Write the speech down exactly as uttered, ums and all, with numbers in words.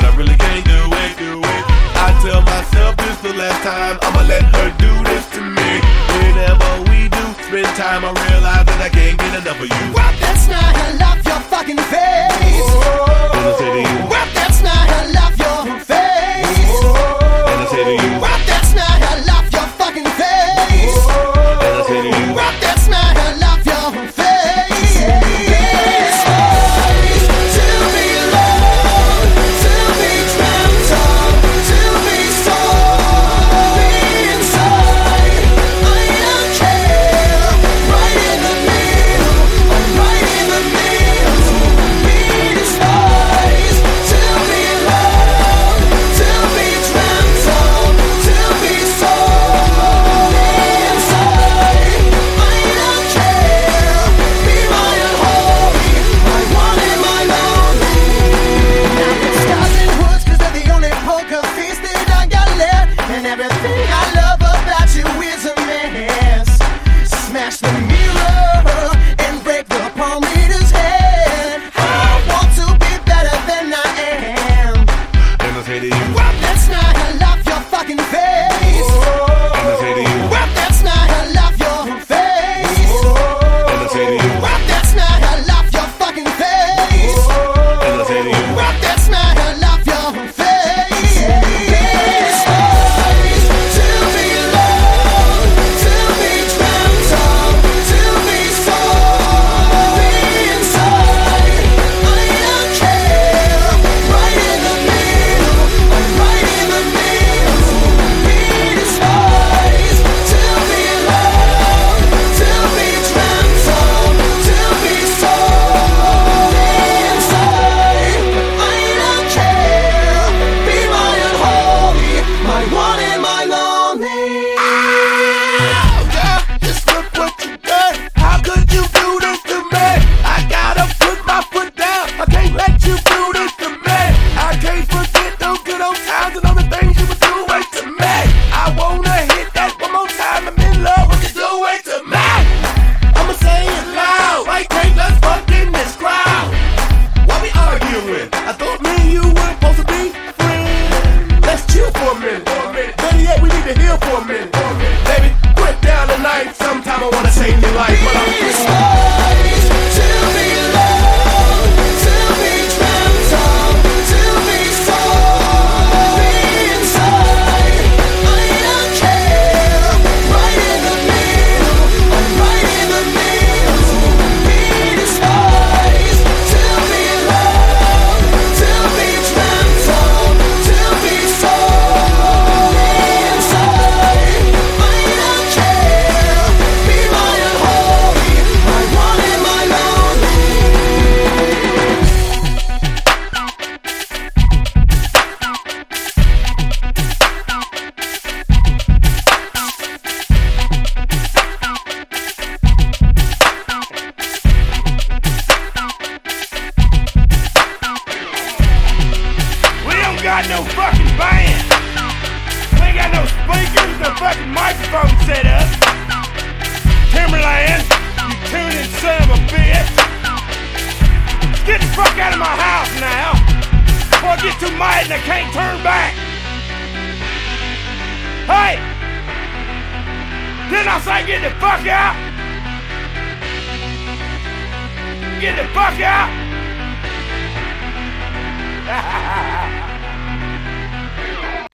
I really can't do it, do it. I tell myself this the last time, I'ma let her do this to me. Whenever we do spend time, I realize that I can't get enough of you. Rub that smile, I love your fucking face. Oh, and I say to you, rub that smile, I love your face. Oh, and I say to you, rub that smile, I love your fucking face. Oh, and I say to you, rub that smile, I love your face. No fucking band. We ain't got no speakers, no fucking microphone set up. Timberland, you tuning son of a bitch. Get the fuck out of my house now, before I get too mad and I can't turn back. Hey! Didn't I say get the fuck out? Get the fuck out!